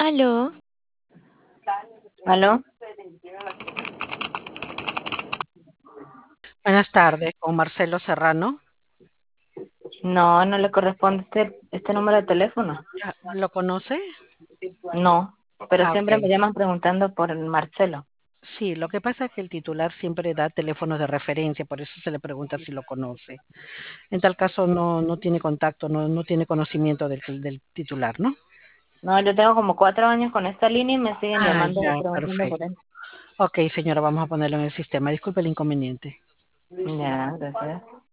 Aló, ¿Aló? Buenas tardes, con Marcelo Serrano. No, no le corresponde este número de teléfono. ¿Lo conoce? No, pero Ah, siempre me ok. llaman preguntando por el Marcelo. Sí, lo que pasa es que el titular siempre da teléfonos de referencia, por eso se le pregunta si lo conoce. En tal caso no tiene contacto, no tiene conocimiento del titular, ¿no? No, yo tengo como 4 años con esta línea y me siguen Ah, llamando ya, preguntando por perfecto. él. Ok, señora, vamos a ponerlo en el sistema. Disculpe el inconveniente. Ya, gracias.